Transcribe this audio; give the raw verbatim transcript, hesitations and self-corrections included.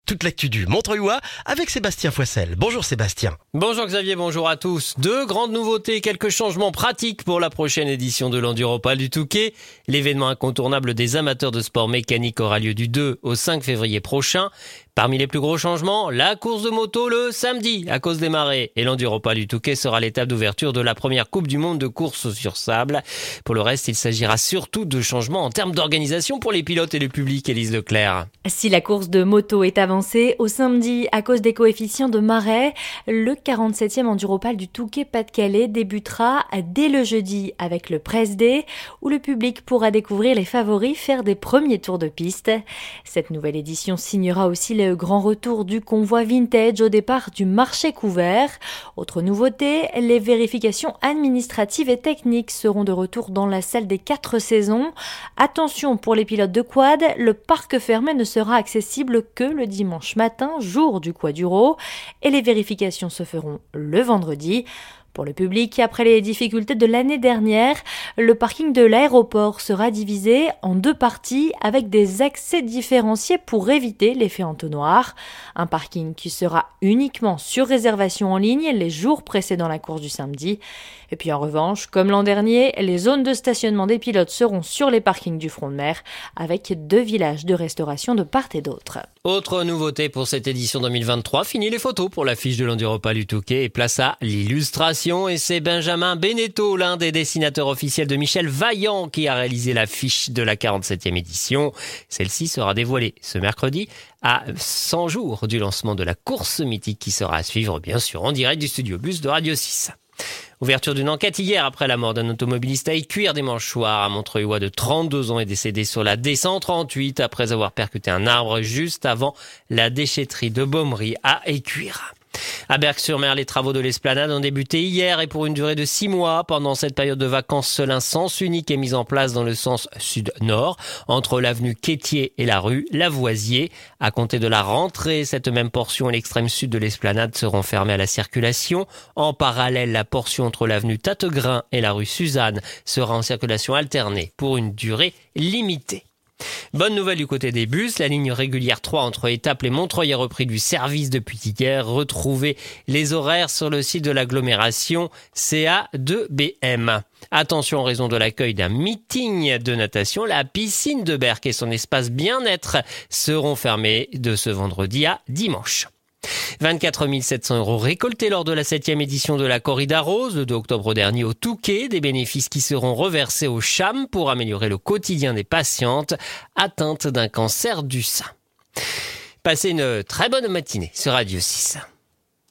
toute l'actu du Montreuilois avec Sébastien Foissel. Bonjour Sébastien. Bonjour Xavier, bonjour à tous. Deux grandes nouveautés, quelques changements pratiques pour la prochaine édition de l'Enduropal du Touquet. L'événement incontournable des amateurs de sport mécanique aura lieu du deux au cinq février prochain. Parmi les plus gros changements, la course de moto le samedi à cause des marées. Et l'Enduropal du Touquet sera l'étape d'ouverture de la première Coupe du Monde de course sur sable. Pour le reste, il s'agira surtout de changements en termes d'organisation pour les pilotes et le public, Élise Leclerc. Si la course de moto est avancée, au samedi, à cause des coefficients de marée, le quarante-septième Enduropal du Touquet-Pas-de-Calais débutera dès le jeudi avec le Press Day, où le public pourra découvrir les favoris faire des premiers tours de piste. Cette nouvelle édition signera aussi le grand retour du convoi vintage au départ du marché couvert. Autre nouveauté, les vérifications administratives et techniques seront de retour dans la salle des quatre saisons. Attention pour les pilotes de quad, le parc fermé ne sera accessible que le dimanche matin, jour du Quaduro, et les vérifications se feront le vendredi. Pour le public, après les difficultés de l'année dernière, le parking de l'aéroport sera divisé en deux parties avec des accès différenciés pour éviter l'effet entonnoir. Un parking qui sera uniquement sur réservation en ligne les jours précédant la course du samedi. Et puis en revanche, comme l'an dernier, les zones de stationnement des pilotes seront sur les parkings du front de mer avec deux villages de restauration de part et d'autre. Autre nouveauté pour cette édition deux mille vingt-trois, fini les photos pour l'affiche de l'Enduropal du Touquet et place à l'illustration. Et c'est Benjamin Beneteau, l'un des dessinateurs officiels de Michel Vaillant, qui a réalisé l'affiche de la quarante-septième édition. Celle-ci sera dévoilée ce mercredi à cent jours du lancement de la course mythique qui sera à suivre bien sûr en direct du studio bus de Radio six. Ouverture d'une enquête hier après la mort d'un automobiliste à Écuire dimanche soir. Un Montreuilois de trente-deux ans est décédé sur la D cent trente-huit après avoir percuté un arbre juste avant la déchetterie de Baumery à Écuire. À Berck-sur-Mer, les travaux de l'esplanade ont débuté hier et pour une durée de six mois. Pendant cette période de vacances, seul un sens unique est mis en place dans le sens sud-nord, entre l'avenue Quétier et la rue Lavoisier. À compter de la rentrée, cette même portion et l'extrême sud de l'esplanade seront fermées à la circulation. En parallèle, la portion entre l'avenue Tattegrin et la rue Suzanne sera en circulation alternée pour une durée limitée. Bonne nouvelle du côté des bus, la ligne régulière trois entre Étaples et Montreuil a repris du service depuis hier. Retrouvez les horaires sur le site de l'agglomération C A deux B M. Attention, en raison de l'accueil d'un meeting de natation, la piscine de Berck et son espace bien-être seront fermés de ce vendredi à dimanche. vingt-quatre mille sept cents euros récoltés lors de la septième édition de la Corrida Rose le deux octobre dernier au Touquet, des bénéfices qui seront reversés au CHAM pour améliorer le quotidien des patientes atteintes d'un cancer du sein. Passez une très bonne matinée sur Radio six.